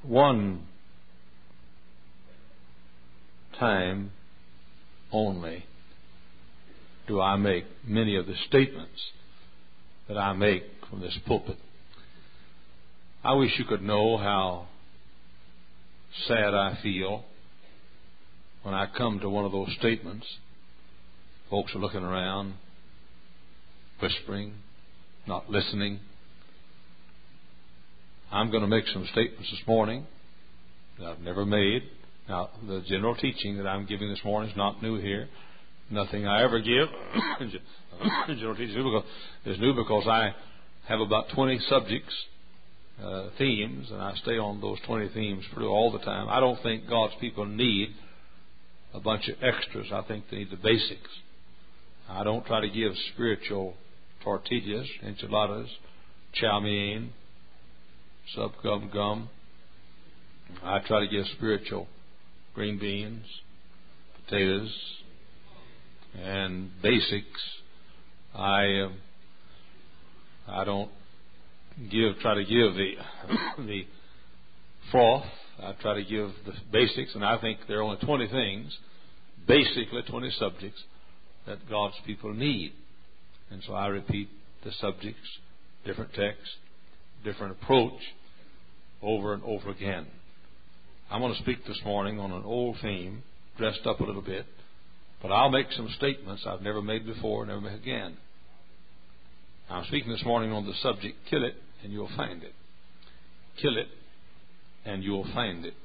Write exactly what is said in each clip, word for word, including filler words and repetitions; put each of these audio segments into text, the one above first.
one time only do I make many of the statements that I make from this pulpit. I wish you could know how sad I feel when I come to one of those statements. Folks are looking around, whispering, not listening. I'm going to make some statements this morning that I've never made. Now, the general teaching that I'm giving this morning is not new here. Nothing I ever give general teaching is new because I have about twenty subjects, uh, themes, and I stay on those twenty themes pretty all the time. I don't think God's people need a bunch of extras. I think they need the basics. I don't try to give spiritual tortillas, enchiladas, chow mein, sub gum gum. I try to give spiritual green beans, potatoes, and basics. I uh, I don't give try to give the the froth. I try to give the basics, and I think there are only twenty things, basically twenty subjects that God's people need. And so I repeat the subjects, different texts, different approach, over and over again. I'm going to speak this morning on an old theme, dressed up a little bit, but I'll make some statements I've never made before, never make again. I'm speaking this morning on the subject, kill it and you'll find it. Kill it and you'll find it.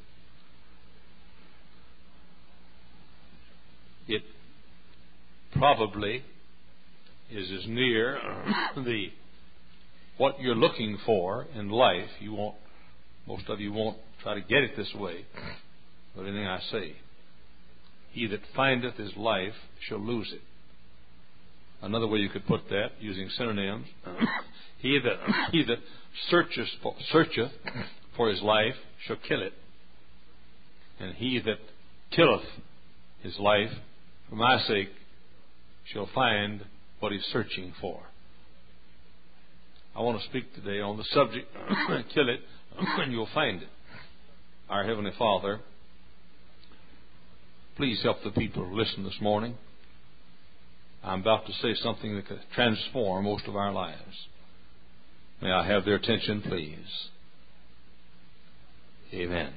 It probably is as near the what you're looking for in life. You won't, most of you won't try to get it this way, but anything I say, he that findeth his life shall lose it. Another way you could put that, using synonyms, he that he that searcheth for, searcheth for his life shall kill it, and he that killeth his life for my sake shall find what he's searching for. I want to speak today on the subject, kill it and you'll find it. Our Heavenly Father, please help the people who listen this morning. I'm about to say something that could transform most of our lives. May I have their attention, please? Amen.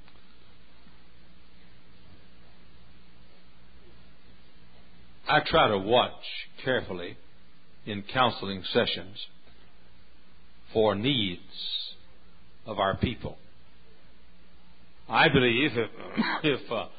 I try to watch carefully in counseling sessions for needs of our people. I believe if, if uh,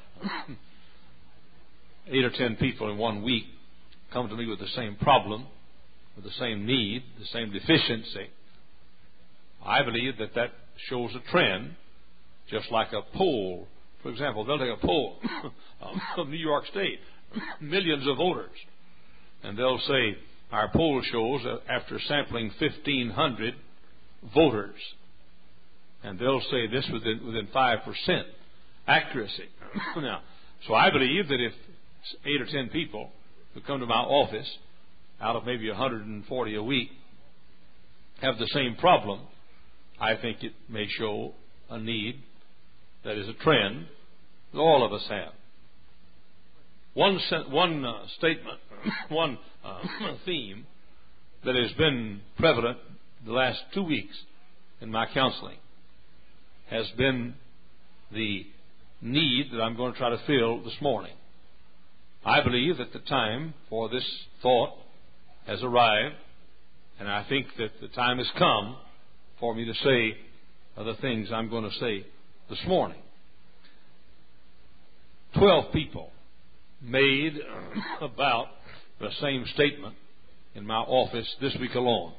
eight or ten people in one week come to me with the same problem, with the same need, the same deficiency, I believe that that shows a trend, just like a poll. For example, they'll take a poll of New York State, millions of voters, and they'll say, our poll shows that after sampling fifteen hundred voters, and they'll say this within, within five percent accuracy. Now, so I believe that if eight or ten people who come to my office, out of maybe one hundred forty a week, have the same problem, I think it may show a need that is a trend that all of us have. One one uh, statement, one uh, theme that has been prevalent the last two weeks in my counseling has been the need that I'm going to try to fill this morning. I believe that the time for this thought has arrived, and I think that the time has come for me to say the things I'm going to say this morning. Twelve people made about the same statement in my office this week alone.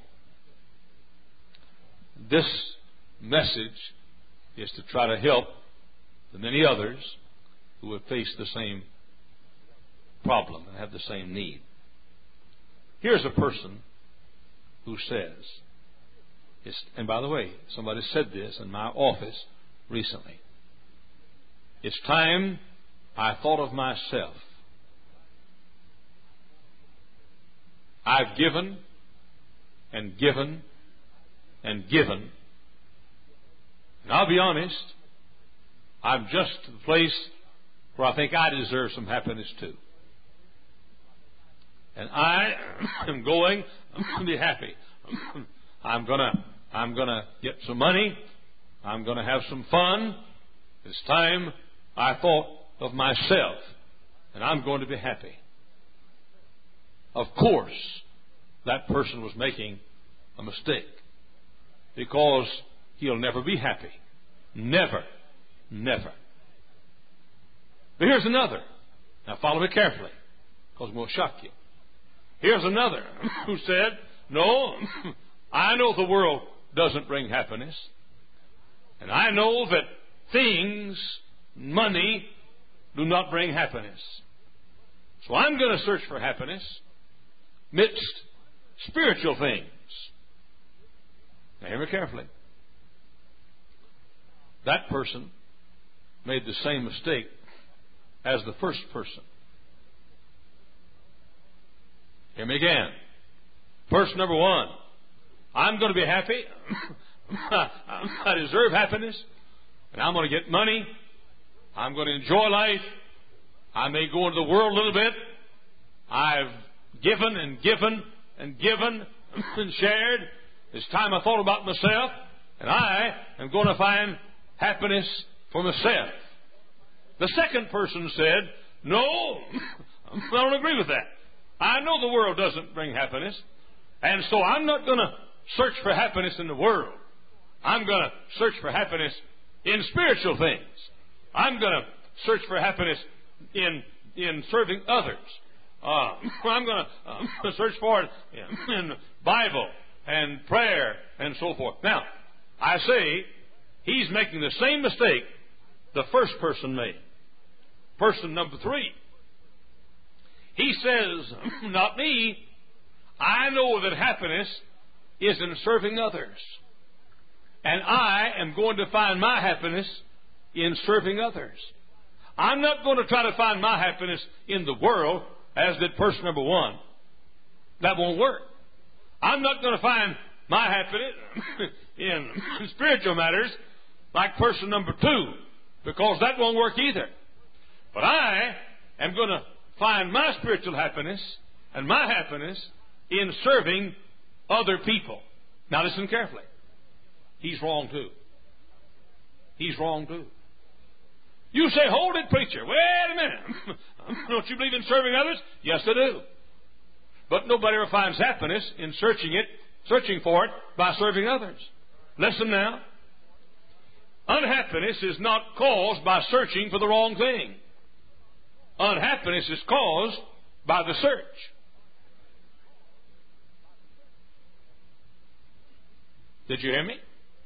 This message is to try to help the many others who have faced the same problem and have the same need. Here's a person who says, it's, and by the way, somebody said this in my office recently, it's time I thought of myself. I've given and given and given, and I'll be honest, I'm just to the place where I think I deserve some happiness too. And I am going to be happy. I'm gonna, I'm gonna get some money. I'm gonna have some fun. It's time I thought of myself, and I'm going to be happy. Of course, that person was making a mistake, because he'll never be happy. Never. Never. But here's another. Now follow me carefully, because I'm going to shock you. Here's another who said, no, I know the world doesn't bring happiness. And I know that things, money, do not bring happiness. So I'm going to search for happiness midst spiritual things. Now hear me carefully. That person made the same mistake as the first person. Hear me again. Person number one, I'm going to be happy. I deserve happiness. And I'm going to get money. I'm going to enjoy life. I may go into the world a little bit. I've given and given and given and shared. It's time I thought about myself. And I am going to find happiness for myself. The second person said, no, I don't agree with that. I know the world doesn't bring happiness, and so I'm not going to search for happiness in the world. I'm going to search for happiness in spiritual things. I'm going to search for happiness in in serving others. Uh, I'm going to uh, search for it in, in the Bible and prayer and so forth. Now, I say he's making the same mistake the first person made. Person number three. He says, not me. I know that happiness is in serving others. And I am going to find my happiness in serving others. I'm not going to try to find my happiness in the world, as did person number one. That won't work. I'm not going to find my happiness in spiritual matters like person number two, because that won't work either. But I am going to find my spiritual happiness and my happiness in serving other people. Now listen carefully. He's wrong too. He's wrong too. You say, hold it, preacher. Wait a minute. Don't you believe in serving others? Yes, I do. But nobody ever finds happiness in searching it, searching for it by serving others. Listen now. Unhappiness is not caused by searching for the wrong thing. Unhappiness is caused by the search. Did you hear me?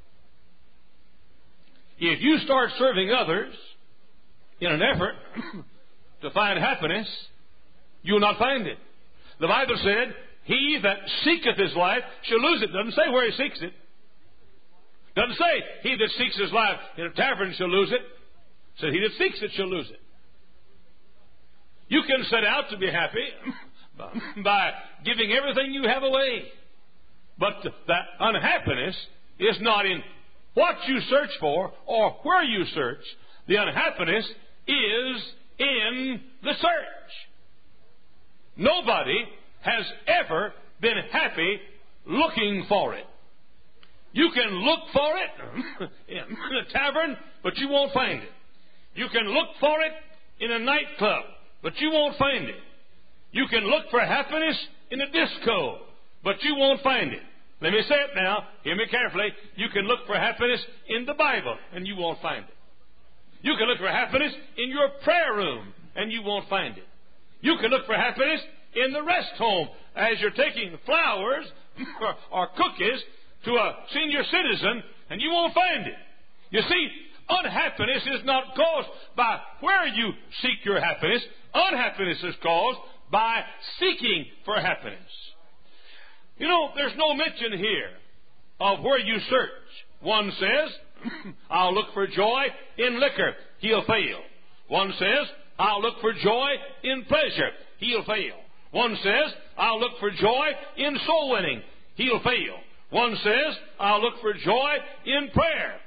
If you start serving others in an effort to find happiness, you will not find it. The Bible said, he that seeketh his life shall lose it. Doesn't say where he seeks it. Doesn't say, he that seeks his life in a tavern shall lose it. It said, he that seeks it shall lose it. You can set out to be happy by giving everything you have away. But that unhappiness is not in what you search for or where you search. The unhappiness is in the search. Nobody has ever been happy looking for it. You can look for it in a tavern, but you won't find it. You can look for it in a nightclub, but you won't find it. You can look for happiness in a disco, but you won't find it. Let me say it now. Hear me carefully. You can look for happiness in the Bible, and you won't find it. You can look for happiness in your prayer room, and you won't find it. You can look for happiness in the rest home as you're taking flowers or, or cookies to a senior citizen, and you won't find it. You see, unhappiness is not caused by where you seek your happiness. Unhappiness is caused by seeking for happiness. You know, there's no mention here of where you search. One says, I'll look for joy in liquor. He'll fail. One says, I'll look for joy in pleasure. He'll fail. One says, I'll look for joy in soul winning. He'll fail. One says, I'll look for joy in prayer.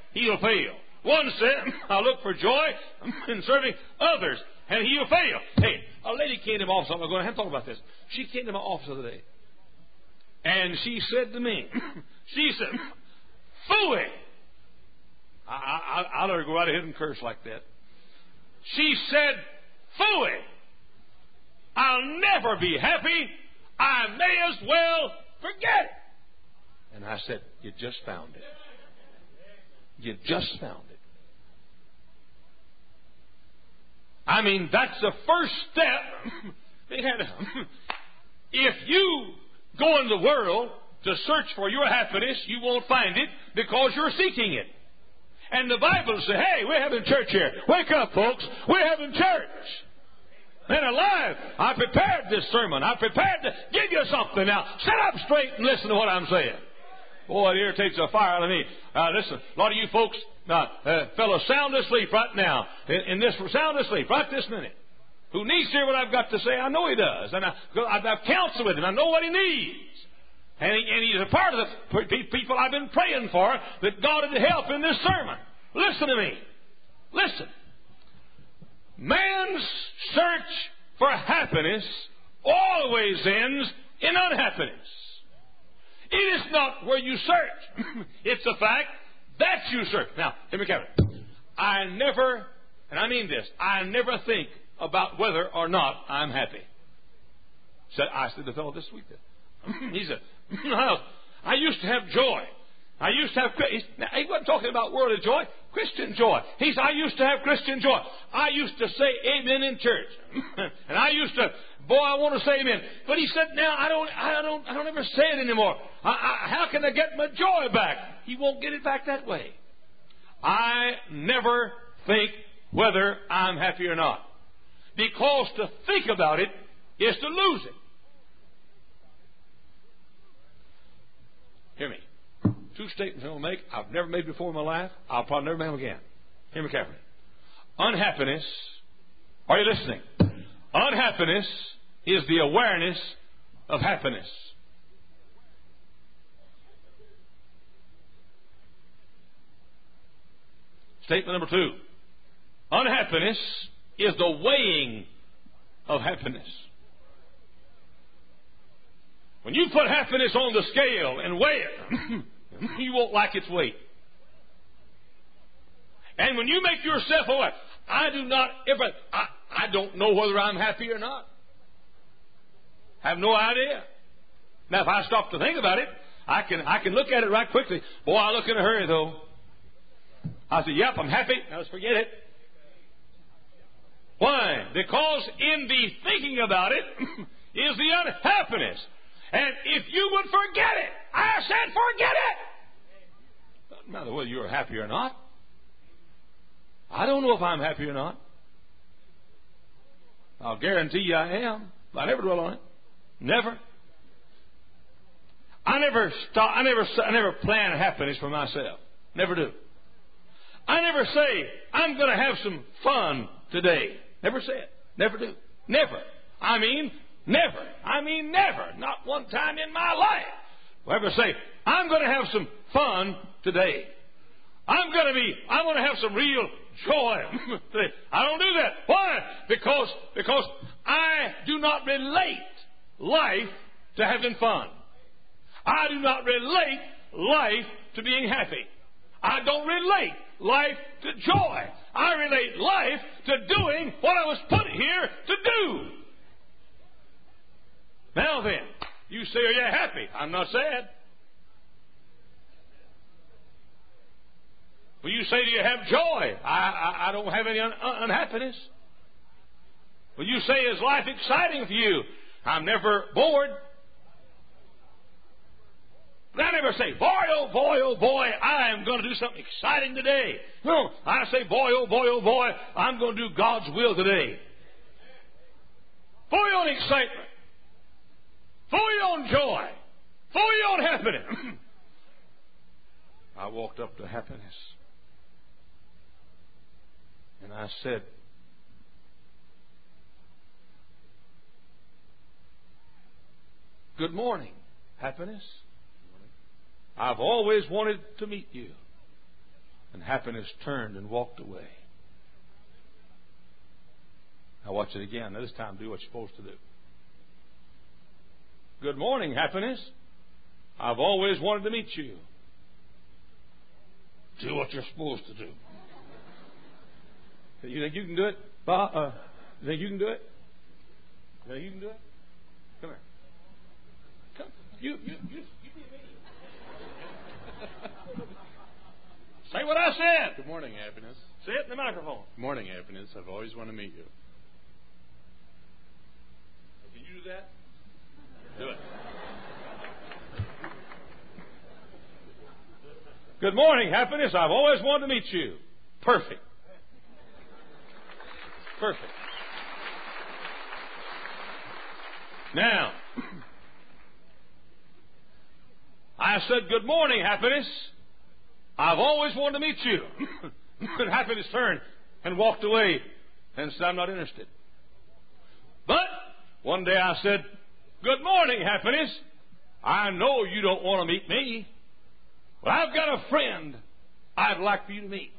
he'll fail. One said, I look for joy in serving others, and he'll fail. Hey, a lady came to my office. I'm going to have to talk about this. She came to my office the other day, and she said to me, she said, "Phooey." I, I, I let her go right ahead and curse like that. She said, "Phooey. I'll never be happy. I may as well forget it." And I said, "You just found it. You just found it." I mean, that's the first step. If you go in the world to search for your happiness, you won't find it because you're seeking it. And the Bible says, hey, we're having church here. Wake up, folks. We're having church. Man alive, I prepared this sermon. I prepared to give you something. Now, sit up straight and listen to what I'm saying. Boy, it irritates the fire out of me. Uh, listen, a lot of you folks, uh, uh, fellows, sound asleep right now. In, in this, sound asleep right this minute. Who needs to hear what I've got to say? I know he does. And I, I've counseled with him. I know what he needs. And, he, and he's a part of the people I've been praying for that God would help in this sermon. Listen to me. Listen. Man's search for happiness always ends in unhappiness. It is not where you search. It's the fact that you search. Now, hear me carefully. I never, and I mean this, I never think about whether or not I'm happy. Said I said to the fellow this week. He said, I used to have joy. I used to have, he wasn't talking about worldly joy, Christian joy. He said, I used to have Christian joy. I used to say amen in church. And I used to, boy, I want to say amen. But he said, now I don't, I don't, I don't ever say it anymore. I, I, how can I get my joy back? He won't get it back that way. I never think whether I'm happy or not. Because to think about it is to lose it. Hear me. Two statements I'm going to make. I've never made before in my life. I'll probably never make them again. Hear me carefully. Unhappiness. Are you listening? Unhappiness is the awareness of happiness. Statement number two. Unhappiness is the weighing of happiness. When you put happiness on the scale and weigh it, you won't like its weight. And when you make yourself aware, I do not ever, I, I don't know whether I'm happy or not. I have no idea. Now, if I stop to think about it, I can I can look at it right quickly. Boy, I look in a hurry, though. I say, yep, I'm happy. Now let's forget it. Why? Because in the thinking about it is the unhappiness. And if you would forget it, I said forget it. Doesn't matter whether you're happy or not. I don't know if I'm happy or not. I'll guarantee you I am. I never dwell on it. Never. I never stop. I never. I never plan happiness for myself. Never do. I never say I'm going to have some fun today. Never say it. Never do. Never. I mean, never. I mean, never. Not one time in my life will I ever say I'm going to have some fun today. I'm going to be. I'm going to have some real joy today. I don't do that. Why? Because because I do not relate life to having fun. I do not relate life to being happy. I don't relate life to joy. I relate life to doing what I was put here to do. Now then, you say, are you happy? I'm not sad. Well, you say, do you have joy? I, I, I don't have any un- unhappiness. Well, you say, is life exciting for you? I'm never bored. But I never say, boy, oh boy, oh boy, I am going to do something exciting today. No, I say, boy, oh boy, oh boy, I'm going to do God's will today. Boy on excitement. Boy on joy. Boy on happiness. I walked up to happiness. And I said, good morning, happiness. I've always wanted to meet you. And happiness turned and walked away. Now watch it again. Now this time do what you're supposed to do. Good morning, happiness. I've always wanted to meet you. Do what you're supposed to do. You think you can do it? Bob? Uh, you think you can do it? You think you can do it? Come here. Come. You, you, you, you be me. Say what I said. Good morning, happiness. Say it in the microphone. Good morning, happiness. I've always wanted to meet you. Can you do that? Do it. Good morning, happiness. I've always wanted to meet you. Perfect. Perfect. Now, I said, good morning, happiness. I've always wanted to meet you. And happiness turned and walked away and said, I'm not interested. But one day I said, good morning, happiness. I know you don't want to meet me, but I've got a friend I'd like for you to meet.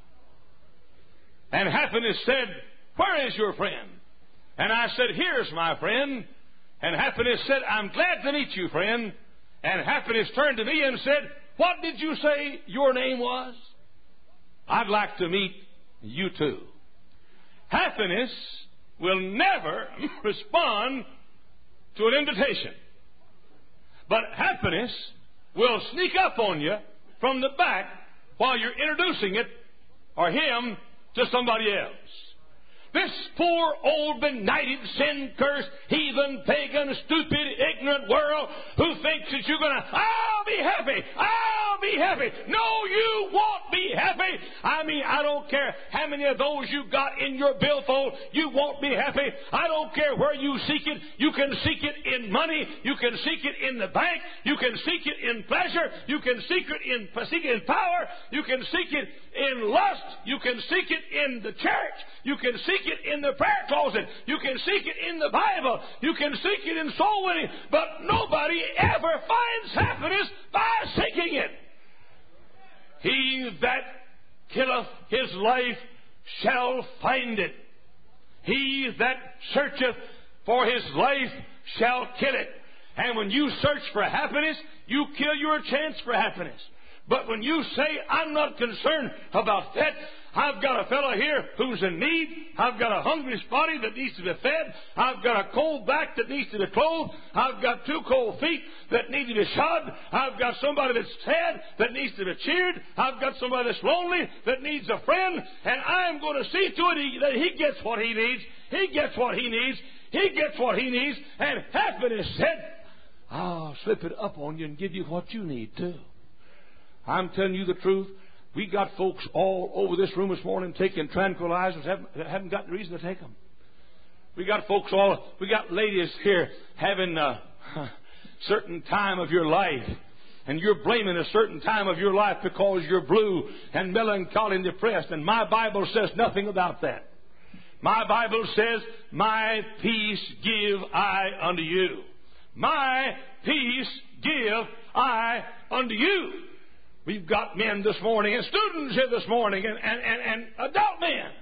And happiness said, where is your friend? And I said, here's my friend. And happiness said, I'm glad to meet you, friend. And happiness turned to me and said, what did you say your name was? I'd like to meet you too. Happiness will never respond to an invitation. But happiness will sneak up on you from the back while you're introducing it or him to somebody else. This poor, old, benighted, sin-cursed, heathen, pagan, stupid, ignorant world who thinks that you're going to, I'll be happy, I'll be happy. No, you won't be happy. I mean, I don't care how many of those you got in your billfold, you won't be happy. I don't care where you seek it. You can seek it in money. You can seek it in the bank. You can seek it in pleasure. You can seek it in, seek it in power. You can seek it in lust. You can seek it in the church. You can seek it in the prayer closet. You can seek it in the Bible. You can seek it in soul winning. But nobody ever finds happiness by seeking it. He that killeth his life shall find it. He that searcheth for his life shall kill it. And when you search for happiness, you kill your chance for happiness. But when you say, I'm not concerned about that, I've got a fellow here who's in need. I've got a hungry body that needs to be fed. I've got a cold back that needs to be clothed. I've got two cold feet that need to be shod. I've got somebody that's sad that needs to be cheered. I've got somebody that's lonely that needs a friend. And I'm going to see to it that he gets what he needs. He gets what he needs. He gets what he needs. And happiness said, I'll slip it up on you and give you what you need too. I'm telling you the truth. We got folks all over this room this morning taking tranquilizers, haven't, haven't got the reason to take them. We got folks all, we got ladies here having a certain time of your life, and you're blaming a certain time of your life because you're blue and melancholy and depressed, and my Bible says nothing about that. My Bible says, my peace give I unto you. My peace give I unto you. We've got men this morning and students here this morning and, and, and, and adult men.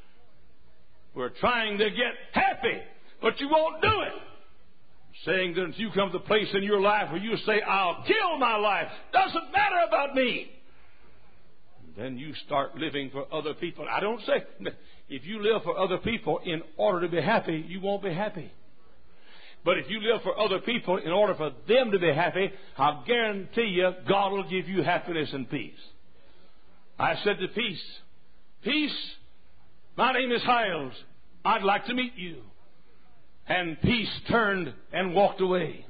We're trying to get happy, but you won't do it. Saying that if you come to the place in your life where you say, I'll kill my life, doesn't matter about me. And then you start living for other people. I don't say, if you live for other people in order to be happy, you won't be happy. But if you live for other people in order for them to be happy, I'll guarantee you God will give you happiness and peace. I said to peace, peace, my name is Hiles. I'd like to meet you. And peace turned and walked away.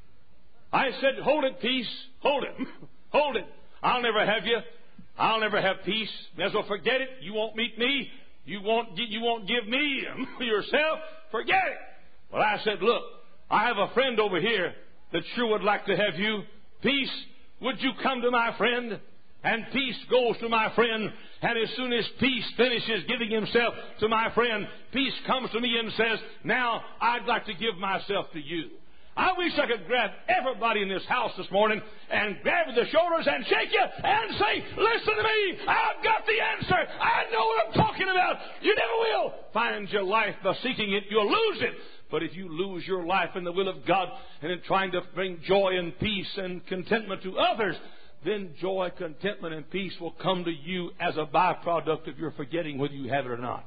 I said, hold it, peace. Hold it. Hold it. I'll never have you. I'll never have peace. May as well forget it. You won't meet me. You won't, you won't give me yourself. Forget it. Well, I said, look, I have a friend over here that sure would like to have you. Peace, would you come to my friend? And peace goes to my friend. And as soon as peace finishes giving himself to my friend, peace comes to me and says, now I'd like to give myself to you. I wish I could grab everybody in this house this morning and grab the shoulders and shake you and say, listen to me, I've got the answer. I know what I'm talking about. You never will find your life by seeking it. You'll lose it. But if you lose your life in the will of God and in trying to bring joy and peace and contentment to others, then joy, contentment, and peace will come to you as a byproduct of your forgetting whether you have it or not.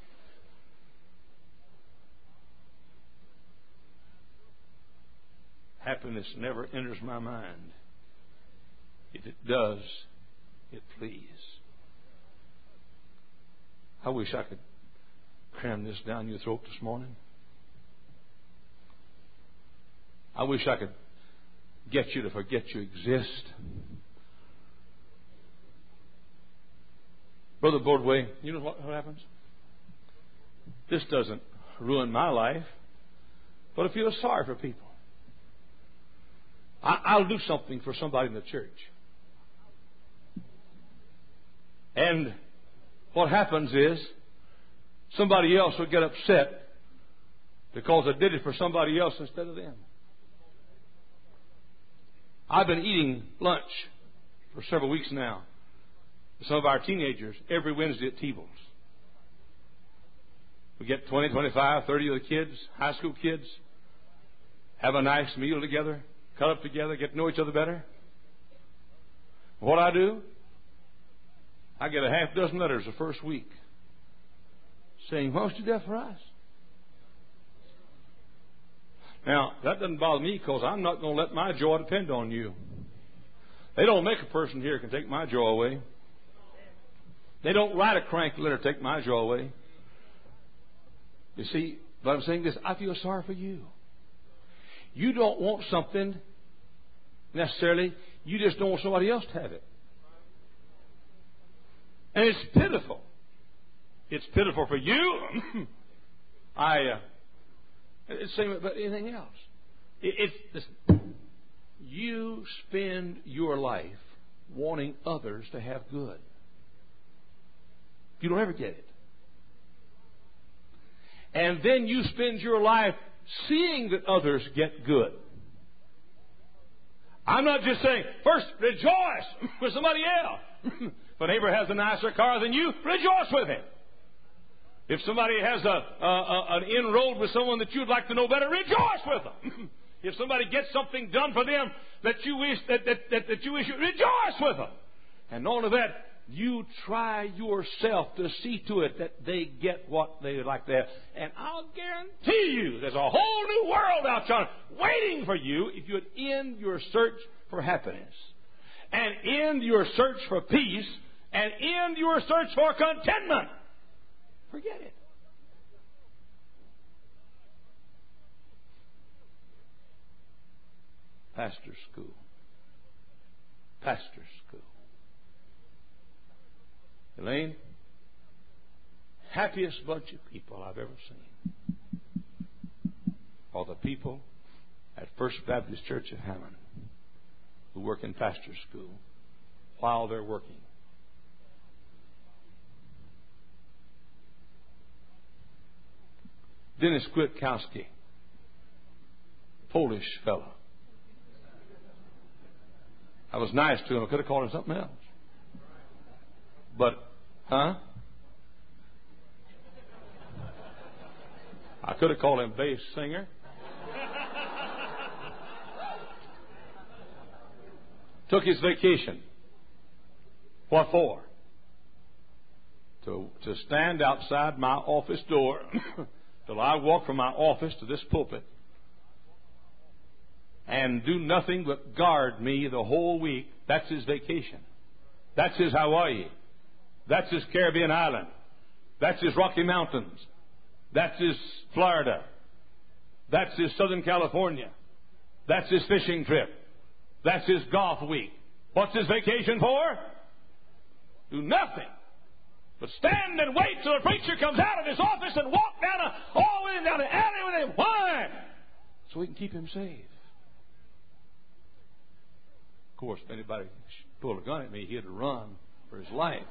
Happiness never enters my mind. If it does, it flees. I wish I could cram this down your throat this morning. I wish I could get you to forget you exist. Brother Bordway, you know what happens? This doesn't ruin my life, but I feel sorry for people. I'll do something for somebody in the church. And what happens is somebody else will get upset because I did it for somebody else instead of them. I've been eating lunch for several weeks now with some of our teenagers every Wednesday at T-Bowles. We get twenty, twenty-five, thirty of the kids, high school kids, have a nice meal together, cut up together, get to know each other better. What I do, I get a half dozen letters the first week saying, why don't you do that for us? Now, that doesn't bother me because I'm not going to let my joy depend on you. They don't make a person here can take my joy away. They don't write a crank letter to take my joy away. You see, but I'm saying this, I feel sorry for you. You don't want something necessarily. You just don't want somebody else to have it. And it's pitiful. It's pitiful for you. I, uh, it's the same about anything else. It, it's, listen, you spend your life wanting others to have good. You don't ever get it. And then you spend your life seeing that others get good. I'm not just saying, first, rejoice with somebody else. If a neighbor has a nicer car than you, rejoice with him. If somebody has a, a, a an inroad with someone that you'd like to know better, rejoice with them. If somebody gets something done for them that you wish that, that, that, that you wish, rejoice with them. And all of that, you try yourself to see to it that they get what they would like to have. And I'll guarantee you there's a whole new world out there waiting for you if you would end your search for happiness and end your search for peace and end your search for contentment. Forget it. Pastor's school. Pastor's school. Elaine, happiest bunch of people I've ever seen are the people at First Baptist Church of Hammond who work in pastor's school while they're working. Dennis Kwiatkowski, Polish fellow. I was nice to him. I could have called him something else. But, huh? I could have called him bass singer. Took his vacation. What for? To, to stand outside my office door till I walk from my office to this pulpit and do nothing but guard me the whole week. That's his vacation. That's his Hawaii. That's his Caribbean island. That's his Rocky Mountains. That's his Florida. That's his Southern California. That's his fishing trip. That's his golf week. What's his vacation for? Do nothing but stand and wait till the preacher comes out of his office and walk down a hallway down the alley with him. Why? So we can keep him safe. Of course, if anybody pulled a gun at me, he'd run for his life.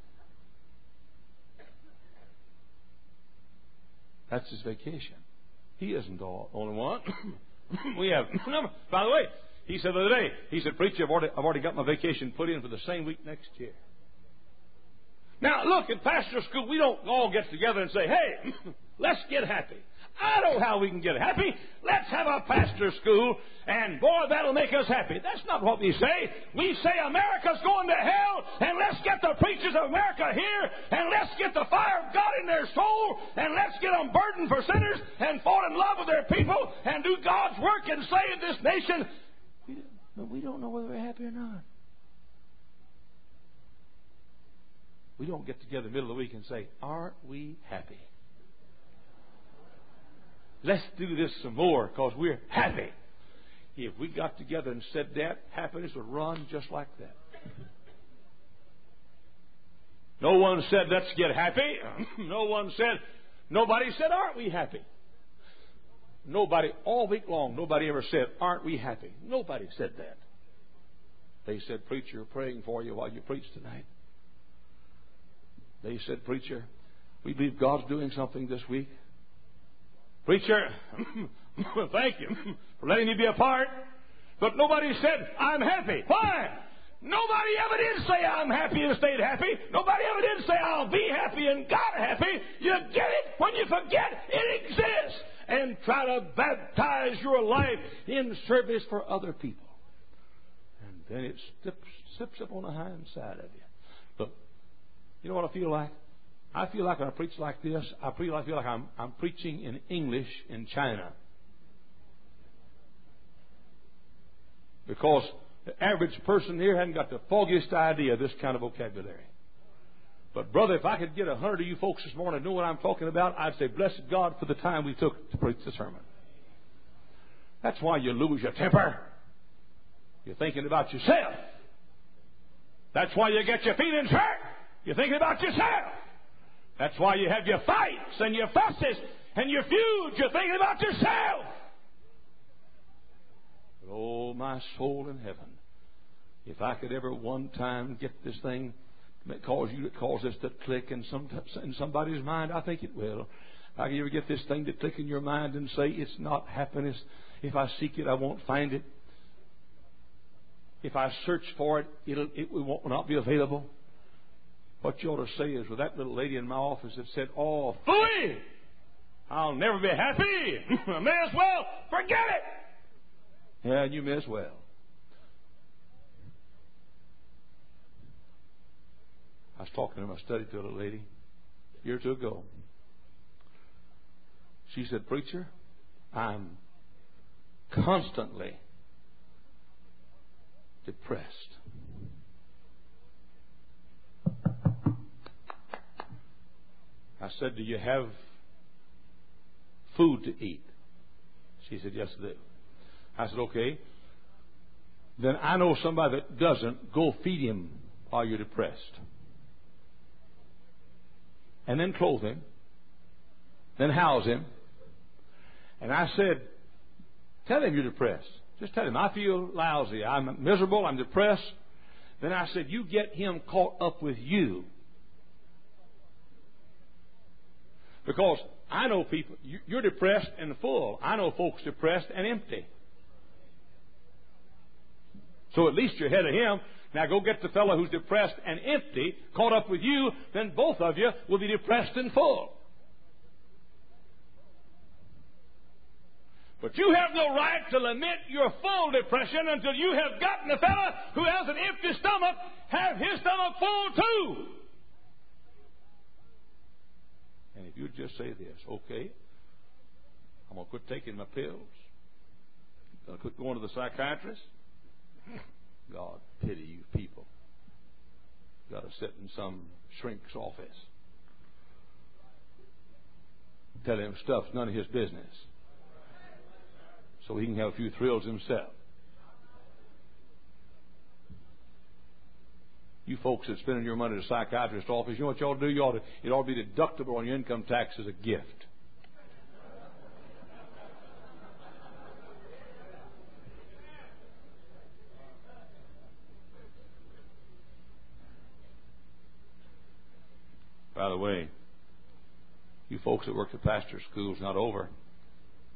That's his vacation. He isn't the only one. We have number. By the way, he said the other day, he said, Preacher, I've already, I've already got my vacation put in for the same week next year. Now, look, at pastor school, we don't all get together and say, hey, let's get happy. I know how we can get happy. Let's have a pastor school, and boy, that'll make us happy. That's not what we say. We say America's going to hell, and let's get the preachers of America here, and let's get the fire of God in their soul, and let's get them burdened for sinners, and fall in love with their people, and do God's work and save this nation. But we don't know whether we're happy or not. We don't get together in the middle of the week and say, aren't we happy? Let's do this some more because we're happy. If we got together and said that, happiness would run just like that. No one said, let's get happy. No one said, nobody said, aren't we happy? Nobody, all week long, nobody ever said, aren't we happy? Nobody said that. They said, Preacher, praying for you while you preach tonight. They said, Preacher, we believe God's doing something this week. Preacher, thank you for letting me be a part. But nobody said, I'm happy. Why? Nobody ever did say I'm happy and stayed happy. Nobody ever did say I'll be happy and got happy. You get it when you forget it exists and try to baptize your life in service for other people. And then it slips, slips up on the hind side of you. Look, you know what I feel like? I feel like when I preach like this, I feel like, I feel like I'm, I'm preaching in English in China. Because the average person here hasn't got the foggiest idea of this kind of vocabulary. But, brother, if I could get a hundred of you folks this morning to know what I'm talking about, I'd say, bless God for the time we took to preach the sermon. That's why you lose your temper. You're thinking about yourself. That's why you get your feet in church. You're thinking about yourself. That's why you have your fights and your fusses and your feuds. You're thinking about yourself. But oh, my soul in heaven, if I could ever one time get this thing that cause you to cause this to click in some in somebody's mind, I think it will. If I could ever get this thing to click in your mind and say it's not happiness. If I seek it, I won't find it. If I search for it, it'll, it will not be available. What you ought to say is, with that little lady in my office that said, oh, phooey! I'll never be happy. I may as well forget it. Yeah, you may as well. I was talking in my study to a little lady a year or two ago. She said, Preacher, I'm constantly depressed. I said, do you have food to eat? She said, yes, I do. I said, okay. Then I know somebody that doesn't. Go feed him while you're depressed. And then clothe him. Then house him. And I said, tell him you're depressed. Just tell him, I feel lousy. I'm miserable. I'm depressed. Then I said, you get him caught up with you. Because I know people, you're depressed and full. I know folks depressed and empty. So at least you're ahead of him. Now go get the fellow who's depressed and empty, caught up with you, then both of you will be depressed and full. But you have no right to lament your full depression until you have gotten the fellow who has an empty stomach have his stomach full too. And if you just say this, okay, I'm going to quit taking my pills. I'm going to quit going to the psychiatrist. God pity you people. You've got to sit in some shrink's office. Tell him stuff's none of his business. So he can have a few thrills himself. You folks that spending your money at a psychiatrist's office, you know what you ought to do? You ought to, it ought to be deductible on your income tax as a gift. By the way, you folks that work at pastor school is not over.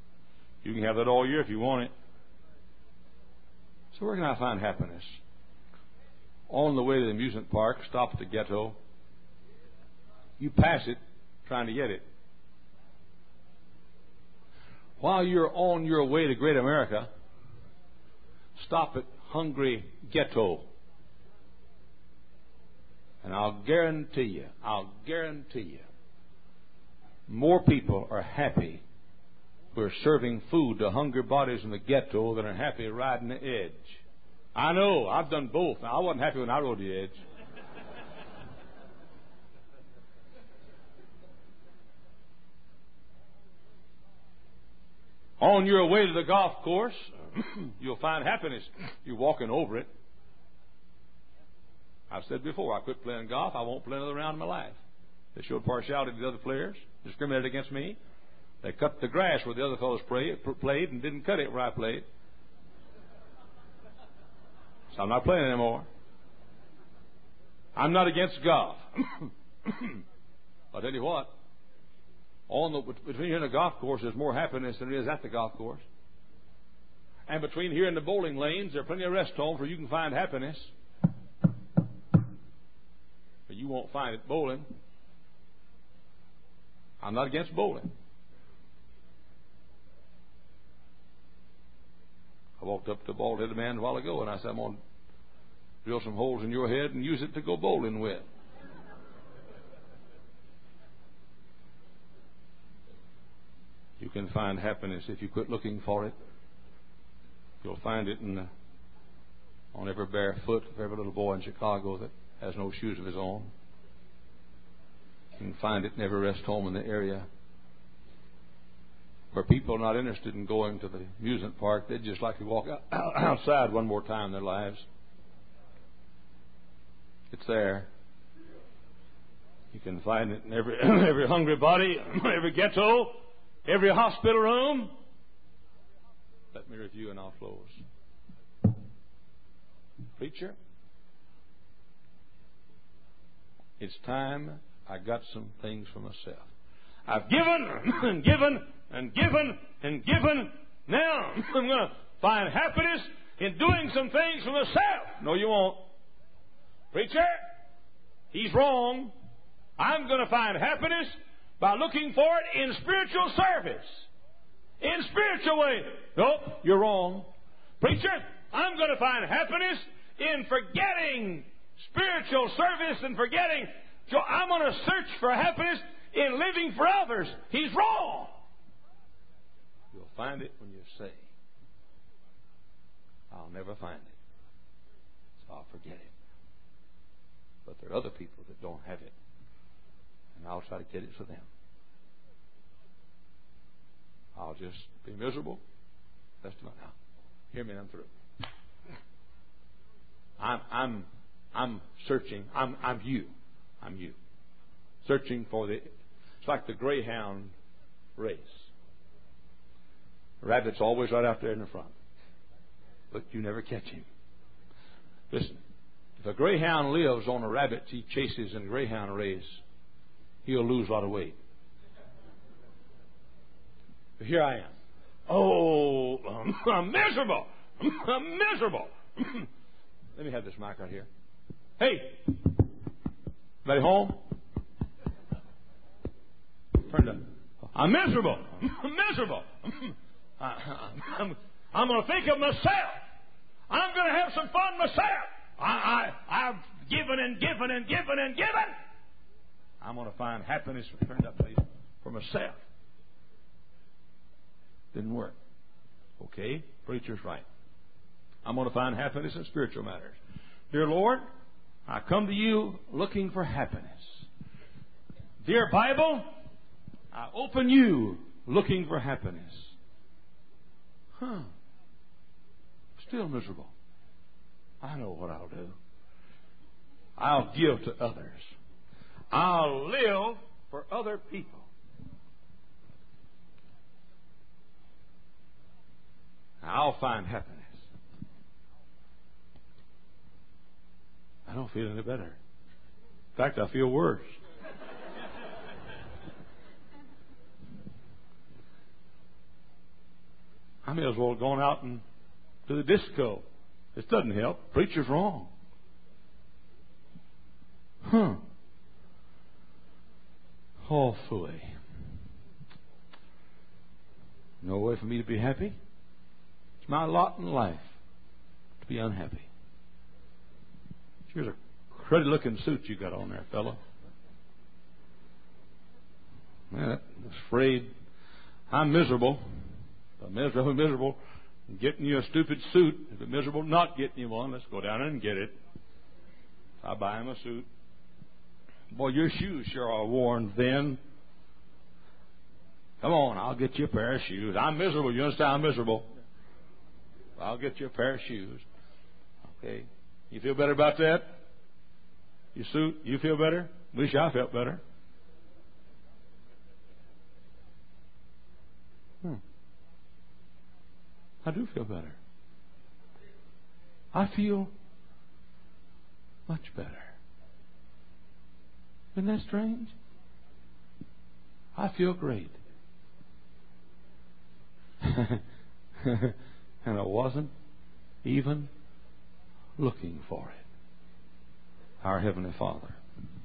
You can have that all year if you want it. So where can I find happiness? On the way to the amusement park, stop at the ghetto. You pass it trying to get it. While you're on your way to Great America, stop at Hungry Ghetto. And I'll guarantee you, I'll guarantee you, more people are happy who are serving food to hungry bodies in the ghetto than are happy riding the edge. I know, I've done both. Now, I wasn't happy when I rode the edge. On your way to the golf course, you'll find happiness. You're walking over it. I've said before, I quit playing golf. I won't play another round in my life. They showed partiality to the other players, discriminated against me. They cut the grass where the other fellows played and didn't cut it where I played. So I'm not playing anymore. I'm not against golf. I'll tell you what. On the, between here and the golf course, there's more happiness than there is at the golf course. And between here and the bowling lanes, there are plenty of rest homes where you can find happiness. But you won't find it bowling. I'm not against bowling. I walked up to a bald-headed man a while ago, and I said, I'm going to drill some holes in your head and use it to go bowling with. You can find happiness if you quit looking for it. You'll find it in the, on every bare foot of every little boy in Chicago that has no shoes of his own. You can find it in every rest home in the area. Where people are not interested in going to the amusement park, they'd just like to walk out, outside one more time in their lives. It's there. You can find it in every every hungry body, every ghetto, every hospital room. Let me review and I'll close. Preacher, it's time I got some things for myself. I've given and given and given and given. Now I'm going to find happiness in doing some things for myself. No, you won't. Preacher, he's wrong. I'm going to find happiness by looking for it in spiritual service. In spiritual way. Nope, you're wrong. Preacher, I'm going to find happiness in forgetting spiritual service and forgetting. I'm going to search for happiness in living for others. He's wrong. You'll find it when you say, I'll never find it, so I'll forget it. But there are other people that don't have it, and I'll try to get it for them. I'll just be miserable. That's not now. Hear me, I'm through. I'm I'm I'm searching. I'm I'm you. I'm you. Searching for the. It's like the greyhound race. The rabbit's always right out there in the front, but you never catch him. Listen, if a greyhound lives on a rabbit he chases in a greyhound race, he'll lose a lot of weight. But here I am. Oh, um, I'm miserable. I'm miserable. Let me have this mic right here. Hey, anybody home? Turn it up. I'm miserable. I'm miserable. I, I'm, I'm going to think of myself. I'm going to have some fun myself. I, I, I've given and given and given and given. I'm going to find happiness, turn it up, please, for myself. Didn't work. Okay, preacher's right. I'm going to find happiness in spiritual matters. Dear Lord, I come to you looking for happiness. Dear Bible, I open you looking for happiness. Huh. Still miserable. I know what I'll do. I'll give to others. I'll live for other people. I'll find happiness. I don't feel any better. In fact, I feel worse. I may as well have gone out and to the disco. This doesn't help. Preacher's wrong. Huh. Oh, fooey. No way for me to be happy. It's my lot in life to be unhappy. Here's a cruddy looking suit you got on there, fellow. Man, I'm afraid I'm miserable. If I'm miserable, miserable. Getting you a stupid suit. If it's miserable not getting you one, let's go down and get it. I buy him a suit. Boy, your shoes sure are worn thin. Come on, I'll get you a pair of shoes. I'm miserable. You understand? I'm miserable. I'll get you a pair of shoes. Okay. You feel better about that? Your suit, you feel better? Wish I felt better. Hmm. I do feel better. I feel much better. Isn't that strange? I feel great. And I wasn't even looking for it. Our Heavenly Father.